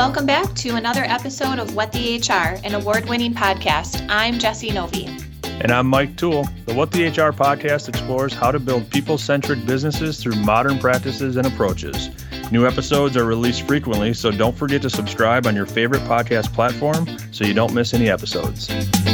Welcome back to another episode of What the HR, an award-winning podcast. I'm Jessie Novi. And I'm Mike Toole. The What the HR podcast explores how to build people-centric businesses through modern practices and approaches. New episodes are released frequently, so don't forget to subscribe on your favorite podcast platform so you don't miss any episodes.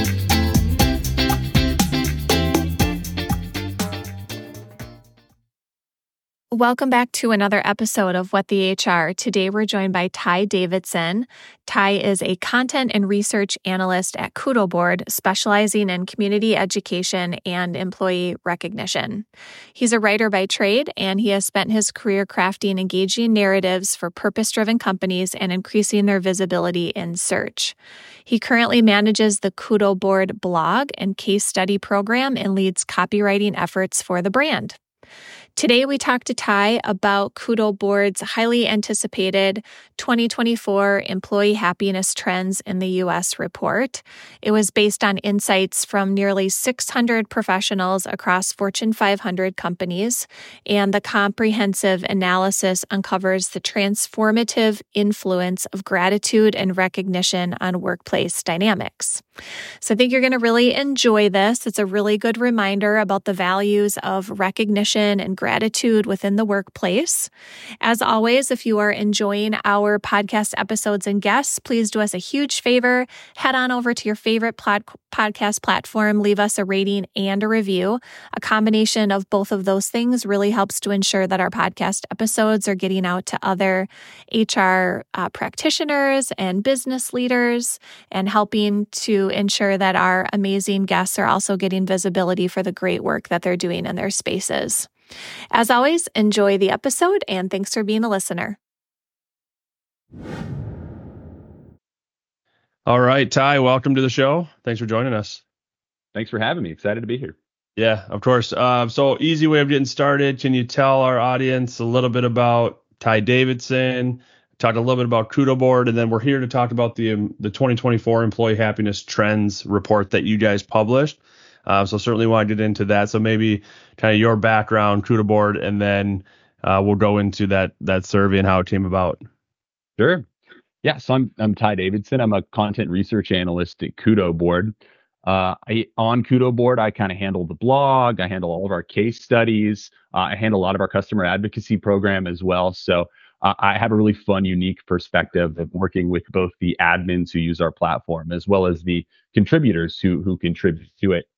Welcome back to another episode of What the HR. Today we're joined by Ty Davidson. Ty is a content and research analyst at Kudo Board, specializing in community education and employee recognition. He's a writer by trade, and he has spent his career crafting engaging narratives for purpose-driven companies and increasing their visibility in search. He currently manages the Kudo Board blog and case study program and leads copywriting efforts for the brand. Today, we talked to Ty about Kudo Board's highly anticipated 2024 Employee Happiness Trends in the U.S. report. It was based on insights from nearly 600 professionals across Fortune 500 companies, and the comprehensive analysis uncovers the transformative influence of gratitude and recognition on workplace dynamics. So I think you're going to really enjoy this. It's a really good reminder about the values of recognition and gratitude within the workplace. As always, if you are enjoying our podcast episodes and guests, please do us a huge favor. Head on over to your favorite podcast platform, leave us a rating and a review. A combination of both of those things really helps to ensure that our podcast episodes are getting out to other HR practitioners and business leaders, and helping to ensure that our amazing guests are also getting visibility for the great work that they're doing in their spaces. As always, enjoy the episode, and thanks for being a listener. All right, Ty, welcome to the show. Thanks for joining us. Thanks for having me. Excited to be here. Yeah, of course. So easy way of getting started. Can you tell our audience a little bit about Ty Davidson, talk a little bit about Kudo Board, and then we're here to talk about the 2024 Employee Happiness Trends report that you guys published. So certainly want to get into that. So maybe kind of your background, Kudo Board, and then we'll go into that survey and how it came about. Sure. Yeah. So I'm Ty Davidson. I'm a content research analyst at Kudo Board. On Kudo Board, I kind of handle the blog. I handle all of our case studies. I handle a lot of our customer advocacy program as well. So I have a really fun, unique perspective of working with both the admins who use our platform as well as the contributors who contribute to it.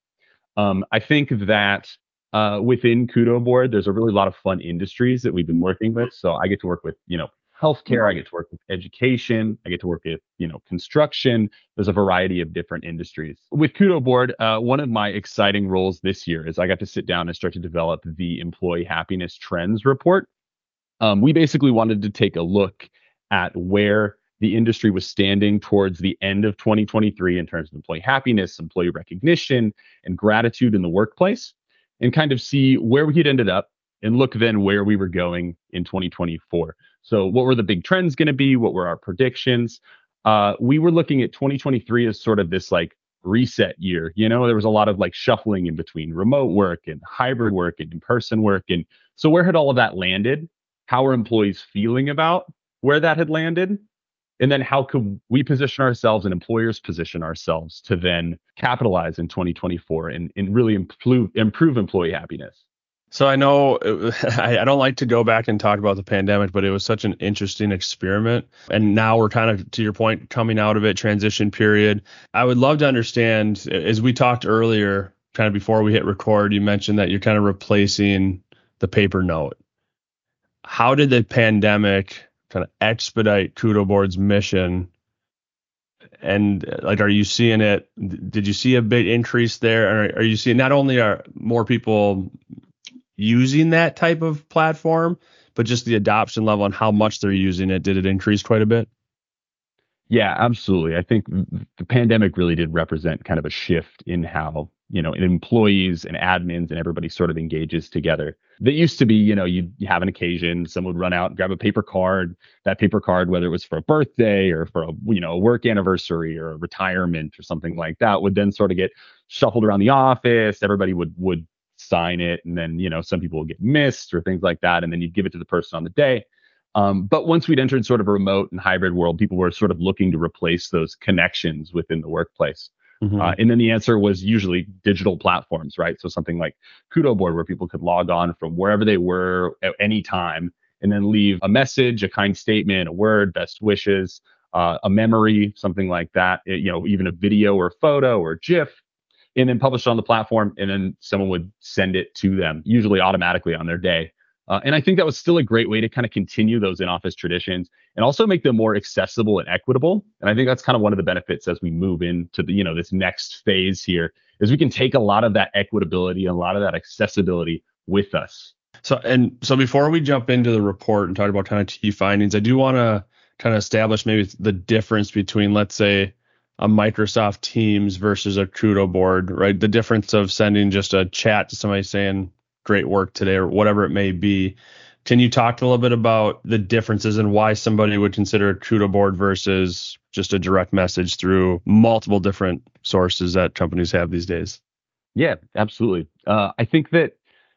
I think that within Kudo Board, there's a really lot of fun industries that we've been working with. So I get to work with, healthcare. I get to work with education. I get to work with, construction. There's a variety of different industries. With Kudo Board, one of my exciting roles this year is I got to sit down and start to develop the Employee Happiness Trends report. We basically wanted to take a look at where the industry was standing towards the end of 2023 in terms of employee happiness, employee recognition, and gratitude in the workplace, and kind of see where we had ended up and look then where we were going in 2024. So what were the big trends going to be? What were our predictions? We were looking at 2023 as sort of this like reset year. There was a lot of like shuffling in between remote work and hybrid work and in-person work. And so where had all of that landed? How are employees feeling about where that had landed? And then how could we position ourselves and employers position ourselves to then capitalize in 2024 and really improve employee happiness? So I know I don't like to go back and talk about the pandemic, but it was such an interesting experiment. And now we're kind of, to your point, coming out of it, transition period. I would love to understand, as we talked earlier, kind of before we hit record, you mentioned that you're kind of replacing the paper note. How did the pandemic kind of expedite Kudo Board's mission? And like, are you seeing it? Did you see a big increase there? Or are you seeing not only are more people using that type of platform, but just the adoption level and how much they're using it? Did it increase quite a bit? Yeah, absolutely. I think the pandemic really did represent kind of a shift in how, employees and admins and everybody sort of engages together. That used to be, you have an occasion, someone would run out and grab a paper card. That paper card, whether it was for a birthday or for a work anniversary or a retirement or something like that, would then sort of get shuffled around the office. Everybody would sign it, and then some people would get missed or things like that, and then you'd give it to the person on the day. But once we'd entered sort of a remote and hybrid world, people were sort of looking to replace those connections within the workplace. And then the answer was usually digital platforms, right? So something like Kudo Board, where people could log on from wherever they were at any time and then leave a message, a kind statement, a word, best wishes, a memory, something like that, even a video or photo or GIF, and then publish it on the platform. And then someone would send it to them, usually automatically on their day. And I think that was still a great way to kind of continue those in-office traditions and also make them more accessible and equitable. And I think that's kind of one of the benefits as we move into the, this next phase here, is we can take a lot of that equitability and a lot of that accessibility with us. So before we jump into the report and talk about kind of key findings, I do want to kind of establish maybe the difference between, let's say, a Microsoft Teams versus a Kudo Board, right? The difference of sending just a chat to somebody saying, great work today, or whatever it may be. Can you talk a little bit about the differences and why somebody would consider a Kudo Board versus just a direct message through multiple different sources that companies have these days? Yeah, absolutely. I think that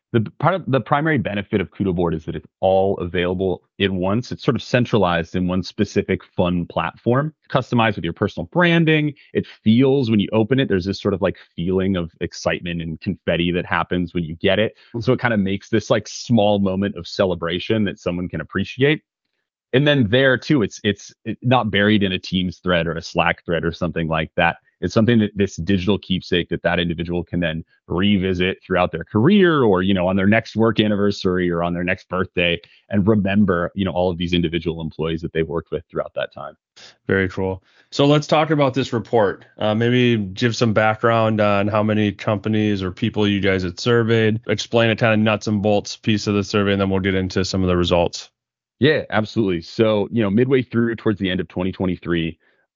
the primary benefit of Kudo Board is that it's all available in once. It's sort of centralized in one specific fun platform, customized with your personal branding. It feels, when you open it, there's this sort of like feeling of excitement and confetti that happens when you get it. So it kind of makes this like small moment of celebration that someone can appreciate. And then there too, it's not buried in a Teams thread or a Slack thread or something like that. It's something that this digital keepsake that individual can then revisit throughout their career, or, on their next work anniversary or on their next birthday, and remember, all of these individual employees that they've worked with throughout that time. Very cool. So let's talk about this report. Maybe give some background on how many companies or people you guys had surveyed. Explain a kind of nuts and bolts piece of the survey, and then we'll get into some of the results. Yeah, absolutely. So, midway through towards the end of 2023,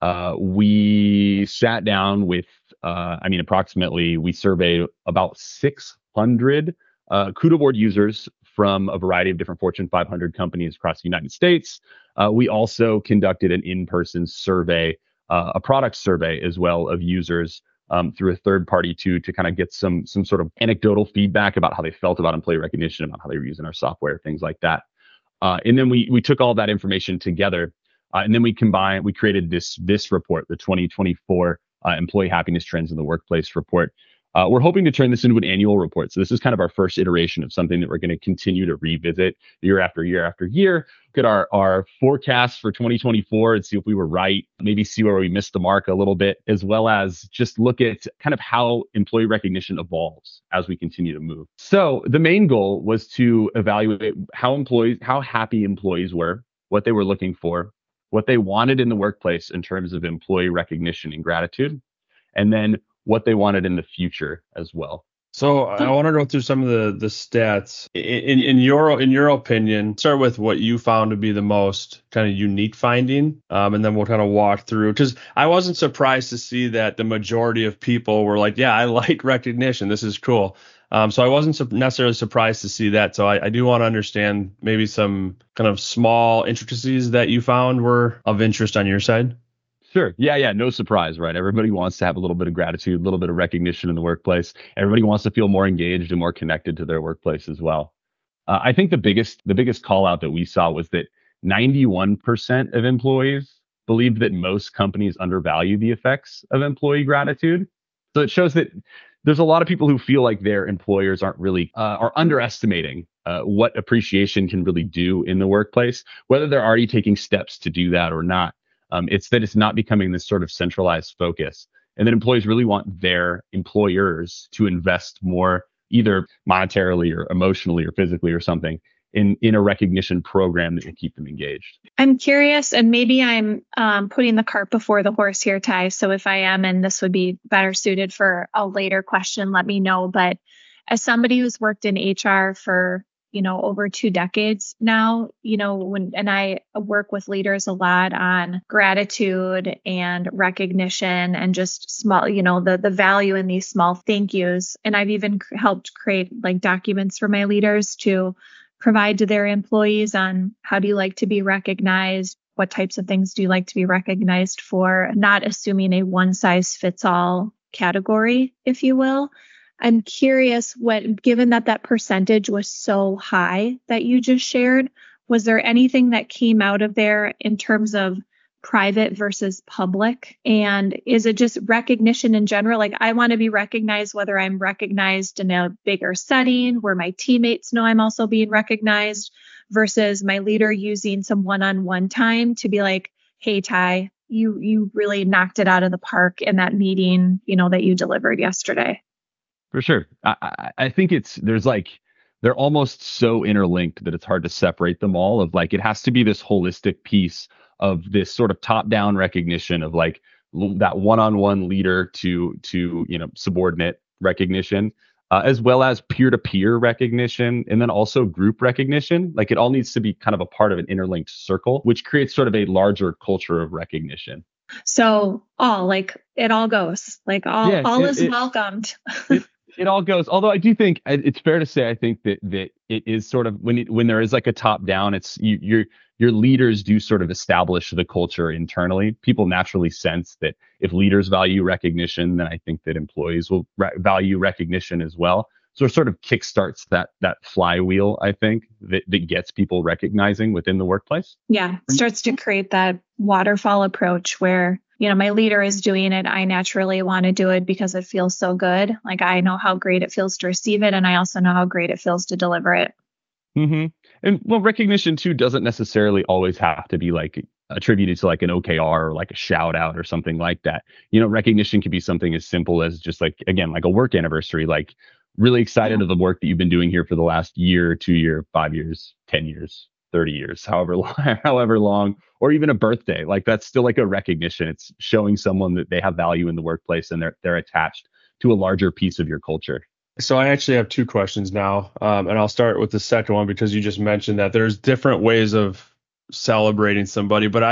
we sat down with, approximately, we surveyed about 600 Kudo Board users from a variety of different Fortune 500 companies across the United States. We also conducted an in-person survey, a product survey as well, of users through a third party to kind of get some sort of anecdotal feedback about how they felt about employee recognition, about how they were using our software, things like that. And then we took all that information together, and then we created this report, the 2024 Employee Happiness Trends in the Workplace report. We're hoping to turn this into an annual report. So this is kind of our first iteration of something that we're going to continue to revisit year after year after year. Look at our forecast for 2024 and see if we were right, maybe see where we missed the mark a little bit, as well as just look at kind of how employee recognition evolves as we continue to move. So the main goal was to evaluate how happy employees were, what they were looking for, what they wanted in the workplace in terms of employee recognition and gratitude, and then what they wanted in the future as well. So I want to go through some of the stats. In your opinion, start with what you found to be the most kind of unique finding, and then we'll kind of walk through. Because I wasn't surprised to see that the majority of people were like, yeah, I like recognition. This is cool. So I wasn't necessarily surprised to see that. So I do want to understand maybe some kind of small intricacies that you found were of interest on your side. Sure. Yeah. No surprise, right? Everybody wants to have a little bit of gratitude, a little bit of recognition in the workplace. Everybody wants to feel more engaged and more connected to their workplace as well. I think the biggest call out that we saw was that 91% of employees believed that most companies undervalue the effects of employee gratitude. So it shows that there's a lot of people who feel like their employers aren't really are underestimating what appreciation can really do in the workplace, whether they're already taking steps to do that or not. It's that it's not becoming this sort of centralized focus, and that employees really want their employers to invest more, either monetarily or emotionally or physically or something, in a recognition program that will keep them engaged. I'm curious, and maybe I'm putting the cart before the horse here, Ty. So if I am, and this would be better suited for a later question, let me know. But as somebody who's worked in HR for over 2 decades now, and I work with leaders a lot on gratitude and recognition and just small, the value in these small thank yous. And I've even helped create like documents for my leaders to provide to their employees on how do you like to be recognized? What types of things do you like to be recognized for? Not assuming a one size fits all category, if you will. I'm curious, given that percentage was so high that you just shared, Was there anything that came out of there in terms of private versus public? And is it just recognition in general? Like, I want to be recognized, whether I'm recognized in a bigger setting where my teammates know I'm also being recognized, versus my leader using some one-on-one time to be like, hey, Ty, you really knocked it out of the park in that meeting, that you delivered yesterday. For sure. I think they're almost so interlinked that it's hard to separate them all. Of like, it has to be this holistic piece of this sort of top-down recognition of like that one-on-one leader to subordinate recognition, as well as peer-to-peer recognition, and then also group recognition. Like, it all needs to be kind of a part of an interlinked circle, which creates sort of a larger culture of recognition. So it all goes, like all is welcomed. It all goes. Although I do think it's fair to say, I think that it is sort of when there is like a top down, it's your leaders do sort of establish the culture internally. People naturally sense that if leaders value recognition, then I think that employees will value recognition as well. So it sort of kickstarts that flywheel, I think, that gets people recognizing within the workplace. Yeah, starts to create that waterfall approach where, my leader is doing it. I naturally want to do it because it feels so good. Like, I know how great it feels to receive it, and I also know how great it feels to deliver it. Mm-hmm. And well, recognition too doesn't necessarily always have to be like attributed to like an OKR or like a shout out or something like that. Recognition can be something as simple as just like, again, like a work anniversary, like really excited of the work that you've been doing here for the last year, 2 year, 5 years, 10 years, 30 years, however long, or even a birthday. Like, that's still like a recognition. It's showing someone that they have value in the workplace and they're attached to a larger piece of your culture. So I actually have two questions now, and I'll start with the second one because you just mentioned that there's different ways of celebrating somebody. But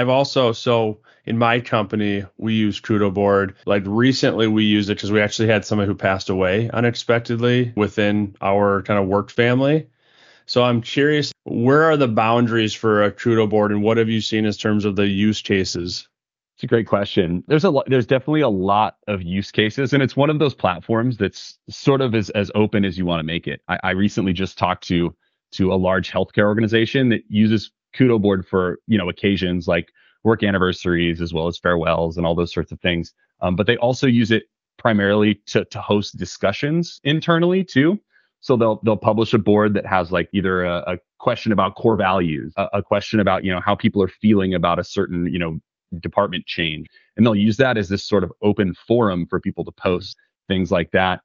so in my company, we use Kudo Board. Like, recently we used it because we actually had somebody who passed away unexpectedly within our kind of work family. So I'm curious, where are the boundaries for a Kudo Board, and what have you seen in terms of the use cases? It's a great question. There's definitely a lot of use cases, and it's one of those platforms that's sort of as open as you want to make it. I recently just talked to a large healthcare organization that uses Kudo Board for occasions like work anniversaries as well as farewells and all those sorts of things. But they also use it primarily to host discussions internally too. So they'll publish a board that has like either a question about core values, a question about how people are feeling about a certain department change, and they'll use that as this sort of open forum for people to post things like that,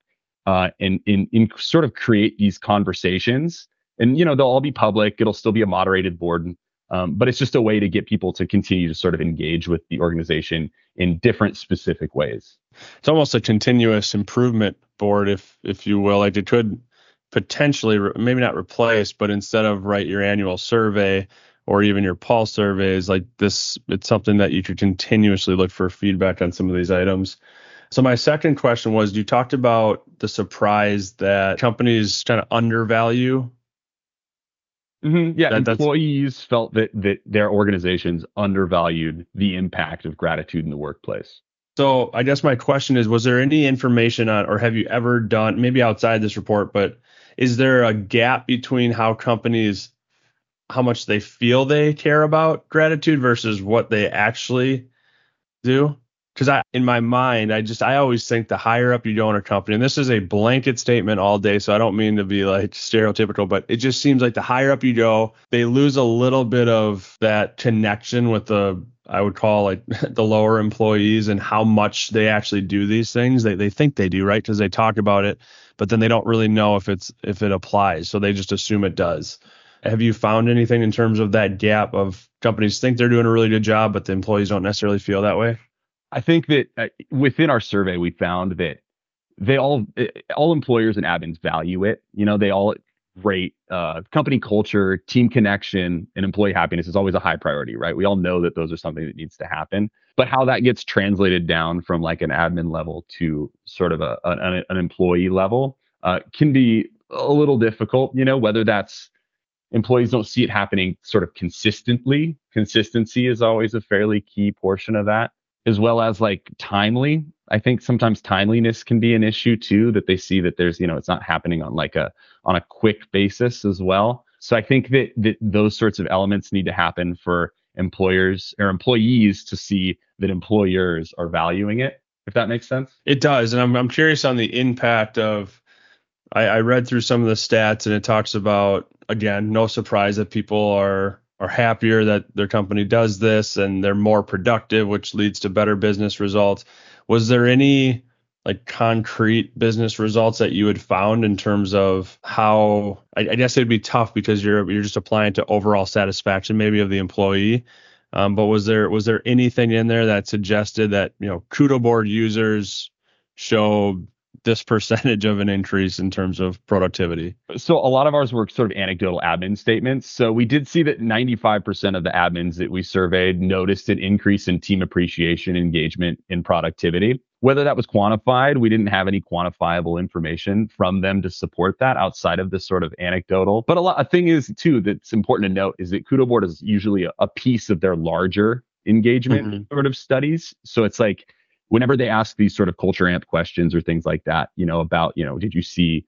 and in sort of create these conversations. And they'll all be public. It'll still be a moderated board, but it's just a way to get people to continue to sort of engage with the organization in different specific ways. It's almost a continuous improvement board, if you will. Like, it could potentially maybe not replace, but instead of write your annual survey or even your pulse surveys like this, it's something that you could continuously look for feedback on some of these items. So my second question was, you talked about the surprise that companies kind of undervalue. Mm-hmm. Yeah, employees felt that their organizations undervalued the impact of gratitude in the workplace. So I guess my question is, was there any information on, or have you ever done, maybe outside this report, but is there a gap between how much they feel they care about gratitude versus what they actually do? Because in my mind, I always think the higher up you go in a company, and this is a blanket statement all day, so I don't mean to be like stereotypical, but it just seems like the higher up you go, they lose a little bit of that connection with I would call like the lower employees and how much they actually do these things. They think they do, right? Because they talk about it, but then they don't really know if it applies. So they just assume it does. Have you found anything in terms of that gap of companies think they're doing a really good job, but the employees don't necessarily feel that way? I think that within our survey, we found that all employers and admins value it. They all rate company culture, team connection, and employee happiness is always a high priority, right? We all know that those are something that needs to happen. But how that gets translated down from like an admin level to sort of an employee level can be a little difficult, whether that's employees don't see it happening sort of consistently. Consistency is always a fairly key portion of that, as well as like timely. I think sometimes timeliness can be an issue too, that they see that there's, it's not happening on a quick basis as well. So I think that those sorts of elements need to happen for employers or employees to see that employers are valuing it, if that makes sense. It does. And I'm curious on the impact of, I read through some of the stats and it talks about, again, no surprise that people are happier that their company does this and they're more productive, which leads to better business results. Was there any like concrete business results that you had found in terms of how, I guess it'd be tough because you're just applying to overall satisfaction maybe of the employee. But was there anything in there that suggested that, Kudo board users show this percentage of an increase in terms of productivity? So a lot of ours were sort of anecdotal admin statements. So we did see that 95% of the admins that we surveyed noticed an increase in team appreciation, engagement, and productivity. Whether that was quantified, we didn't have any quantifiable information from them to support that outside of this sort of anecdotal. But a thing is too that's important to note is that Kudo board is usually a piece of their larger engagement sort of studies. So it's like whenever they ask these sort of culture amp questions or things like that, about, did you see,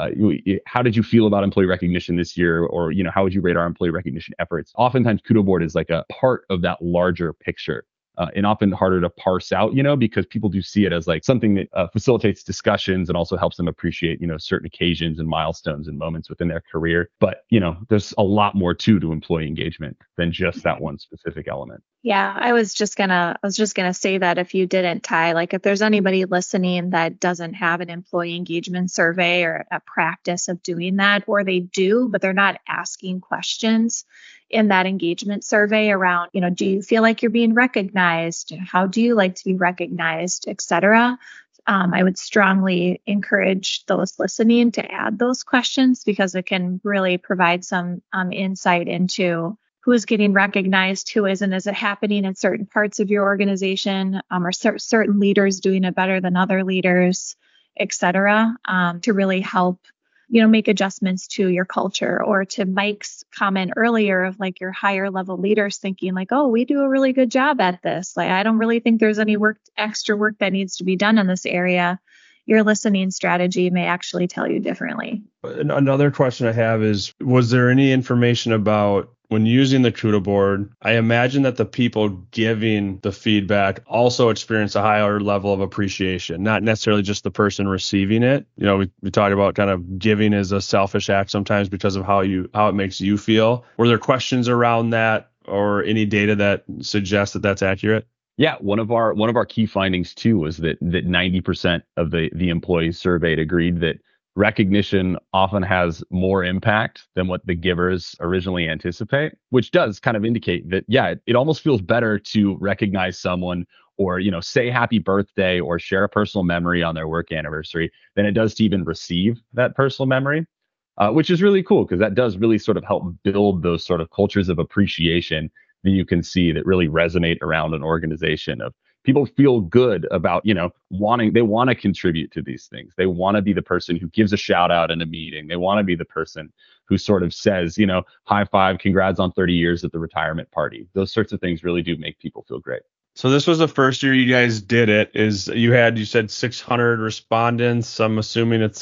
how did you feel about employee recognition this year? Or, how would you rate our employee recognition efforts? Oftentimes Kudo board is like a part of that larger picture. And often harder to parse out, because people do see it as like something that facilitates discussions and also helps them appreciate, certain occasions and milestones and moments within their career. But, there's a lot more to employee engagement than just that one specific element. Yeah, I was just gonna say that if you didn't, Ty, like if there's anybody listening that doesn't have an employee engagement survey or a practice of doing that, or they do, but they're not asking questions in that engagement survey around, do you feel like you're being recognized? How do you like to be recognized, et cetera? I would strongly encourage those listening to add those questions because it can really provide some insight into who is getting recognized, who isn't. Is it happening in certain parts of your organization? Are certain leaders doing it better than other leaders, et cetera, to really help make adjustments to your culture? Or to Mike's comment earlier of like your higher level leaders thinking like, oh, we do a really good job at this. Like, I don't really think there's any extra work that needs to be done in this area. Your listening strategy may actually tell you differently. Another question I have is, was there any information about when using the Kudo board? I imagine that the people giving the feedback also experience a higher level of appreciation, not necessarily just the person receiving it. We talked about kind of giving as a selfish act sometimes because of how it makes you feel. Were there questions around that or any data that suggests that that's accurate? Yeah, one of our key findings too was that 90% of the employees surveyed agreed that recognition often has more impact than what the givers originally anticipate, which does kind of indicate that, yeah, it almost feels better to recognize someone or, say happy birthday or share a personal memory on their work anniversary than it does to even receive that personal memory, which is really cool because that does really sort of help build those sort of cultures of appreciation that you can see that really resonate around an organization of people feel good about, they want to contribute to these things. They want to be the person who gives a shout out in a meeting. They want to be the person who sort of says, high five, congrats on 30 years at the retirement party. Those sorts of things really do make people feel great. So this was the first year you guys did it. You said 600 respondents. I'm assuming it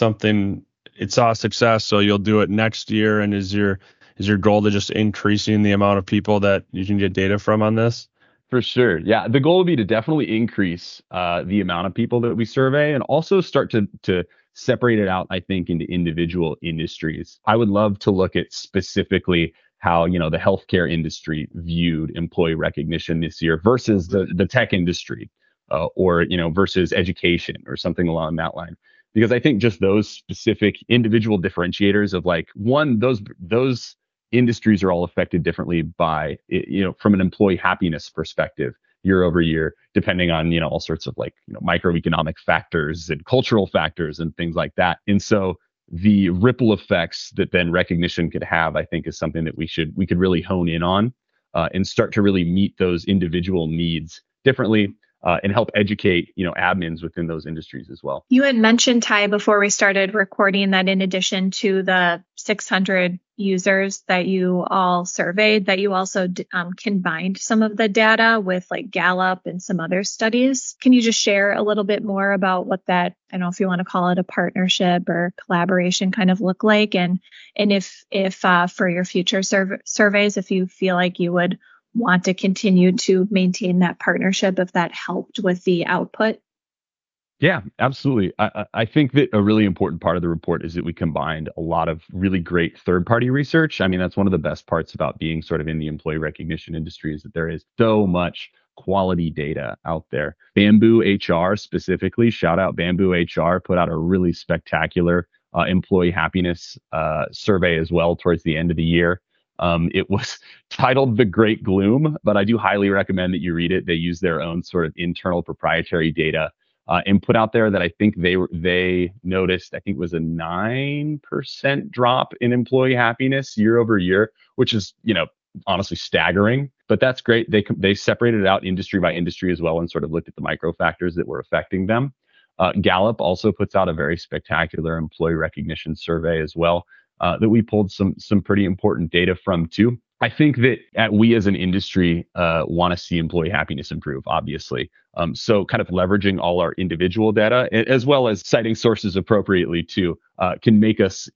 saw success. So you'll do it next year. And is your goal to just increasing the amount of people that you can get data from on this? For sure. Yeah. The goal would be to definitely increase the amount of people that we survey and also start to separate it out, I think, into individual industries. I would love to look at specifically how, the healthcare industry viewed employee recognition this year versus the tech industry or versus education or something along that line. Because I think just those specific individual differentiators of like, one, those industries are all affected differently by, from an employee happiness perspective year over year, depending on, all sorts of like, microeconomic factors and cultural factors and things like that. And so the ripple effects that then recognition could have, I think, is something that we could really hone in on and start to really meet those individual needs differently. and help educate, admins within those industries as well. You had mentioned, Ty, before we started recording that in addition to the 600 users that you all surveyed, that you also combined some of the data with like Gallup and some other studies. Can you just share a little bit more about what that, I don't know if you want to call it a partnership or collaboration, kind of look like, and if for your future surveys, if you feel like you would want to continue to maintain that partnership, if that helped with the output? Yeah, absolutely. I think that a really important part of the report is that we combined a lot of really great third-party research. I mean, that's one of the best parts about being sort of in the employee recognition industry, is that there is so much quality data out there. Bamboo HR specifically, shout out Bamboo HR, put out a really spectacular employee happiness survey as well towards the end of the year. It was titled The Great Gloom, but I do highly recommend that you read it. They use their own sort of internal proprietary data and put out there that I think they noticed, I think it was a 9% drop in employee happiness year over year, which is, honestly staggering, but that's great. They separated it out industry by industry as well and sort of looked at the micro factors that were affecting them. Gallup also puts out a very spectacular employee recognition survey as well, that we pulled some pretty important data from too. I think that we as an industry want to see employee happiness improve, obviously. So kind of leveraging all our individual data as well as citing sources appropriately too can make us,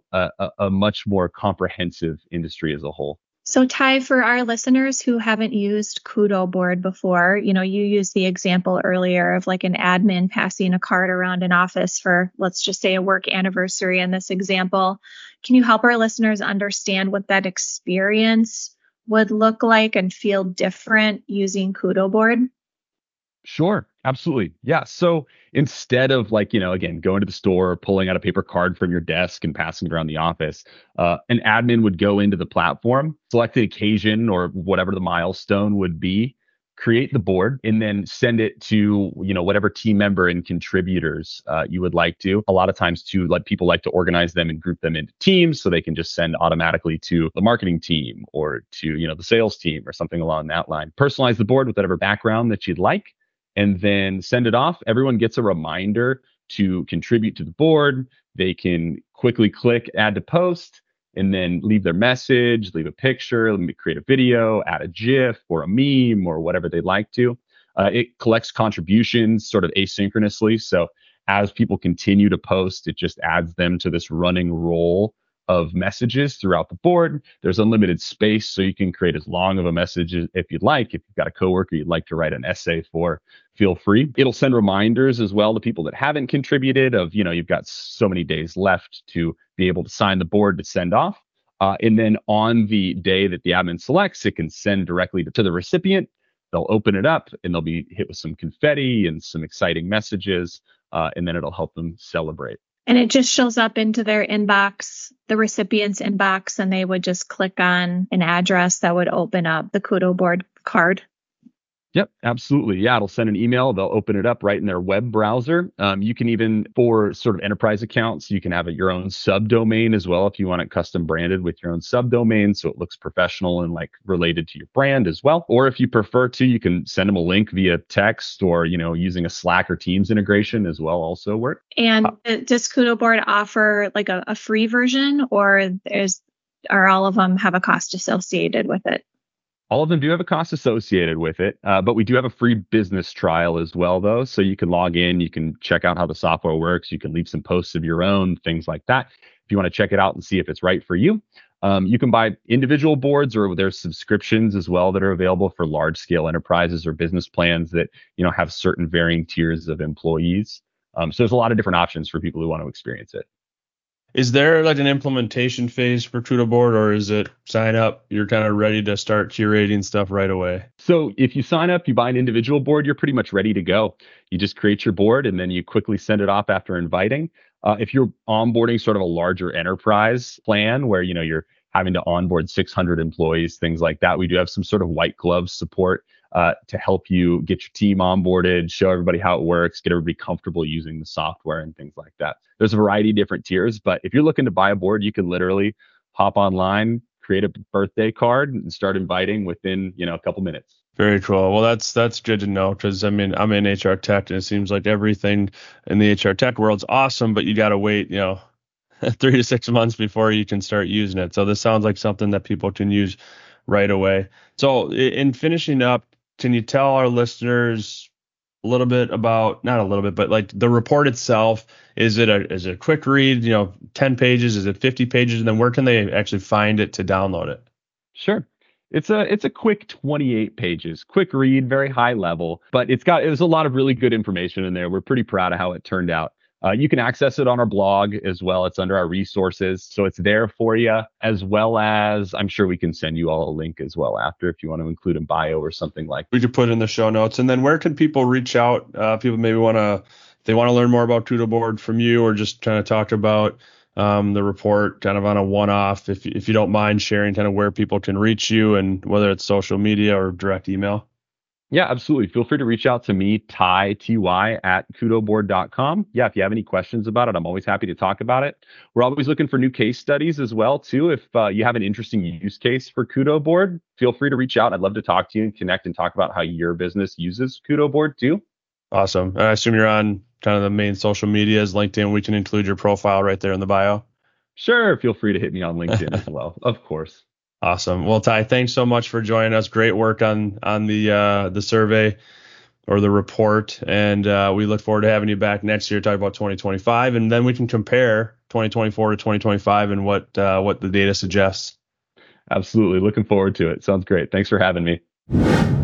a much more comprehensive industry as a whole. So Ty, for our listeners who haven't used Kudo Board before, you used the example earlier of like an admin passing a card around an office for, let's just say, a work anniversary in this example. Can you help our listeners understand what that experience would look like and feel different using Kudo Board? Sure, absolutely. Yeah. So instead of again, going to the store, pulling out a paper card from your desk and passing it around the office, an admin would go into the platform, select the occasion or whatever the milestone would be, create the board, and then send it to, whatever team member and contributors you would like to. A lot of times too, people like to organize them and group them into teams so they can just send automatically to the marketing team or to, the sales team or something along that line. Personalize the board with whatever background that you'd like, and then send it off. Everyone gets a reminder to contribute to the board. They can quickly click add to post and then leave their message, leave a picture, let me create a video, add a GIF or a meme or whatever they'd like to. It collects contributions sort of asynchronously. So as people continue to post, it just adds them to this running roll of messages throughout the board. There's unlimited space, so you can create as long of a message if you'd like. If you've got a coworker you'd like to write an essay for, feel free. It'll send reminders as well to people that haven't contributed of, you've got so many days left to be able to sign the board to send off. And then on the day that the admin selects, it can send directly to the recipient. They'll open it up and they'll be hit with some confetti and some exciting messages, and then it'll help them celebrate. And it just shows up into their inbox, the recipient's inbox, and they would just click on an address that would open up the Kudo Board card. Yep, absolutely. Yeah, it'll send an email. They'll open it up right in their web browser. You can even, for sort of enterprise accounts, you can have your own subdomain as well if you want it custom branded with your own subdomain, so it looks professional and related to your brand as well. Or if you prefer to, you can send them a link via text or using a Slack or Teams integration as well also work. And does Kudo Board offer a free version, or all of them have a cost associated with it? All of them do have a cost associated with it, but we do have a free business trial as well, though. So you can log in, you can check out how the software works, you can leave some posts of your own, things like that. If you want to check it out and see if it's right for you, you can buy individual boards, or there's subscriptions as well that are available for large scale enterprises or business plans that have certain varying tiers of employees. So there's a lot of different options for people who want to experience it. Is there an implementation phase for Kudo Board, or is it sign up, you're kind of ready to start curating stuff right away? So if you sign up, you buy an individual board, you're pretty much ready to go. You just create your board and then you quickly send it off after inviting. If you're onboarding sort of a larger enterprise plan where you're having to onboard 600 employees, things like that, we do have some sort of white glove support to help you get your team onboarded, show everybody how it works, get everybody comfortable using the software and things like that. There's a variety of different tiers, but if you're looking to buy a board, you can literally hop online, create a birthday card, and start inviting within a couple minutes. Very cool. Well, that's good to know because I mean I'm in HR tech and it seems like everything in the HR tech world's awesome, but you got to wait, 3 to 6 months before you can start using it. So this sounds like something that people can use right away. So in finishing up, can you tell our listeners a little bit about, not a little bit, but like the report itself? Is it a quick read, 10 pages? Is it 50 pages? And then where can they actually find it to download it? Sure. It's a quick 28 pages, quick read, very high level, but it was a lot of really good information in there. We're pretty proud of how it turned out. You can access it on our blog as well. It's under our resources, so it's there for you, as well as I'm sure we can send you all a link as well after if you want to include in bio or something like that. We could put in the show notes. And then where can people reach out? People maybe they want to learn more about Kudo Board from you, or just kind of talk about the report kind of on a one-off, if you don't mind sharing kind of where people can reach you and whether it's social media or direct email. Yeah, absolutely. Feel free to reach out to me, Ty, at kudoboard.com. Yeah, if you have any questions about it, I'm always happy to talk about it. We're always looking for new case studies as well, too. If you have an interesting use case for Kudo Board, feel free to reach out. I'd love to talk to you and connect and talk about how your business uses Kudo Board, too. Awesome. I assume you're on kind of the main social medias, LinkedIn. We can include your profile right there in the bio. Sure. Feel free to hit me on LinkedIn as well, of course. Awesome. Well, Ty, thanks so much for joining us. Great work on the survey or the report. And we look forward to having you back next year to talk about 2025. And then we can compare 2024 to 2025 and what the data suggests. Absolutely. Looking forward to it. Sounds great. Thanks for having me.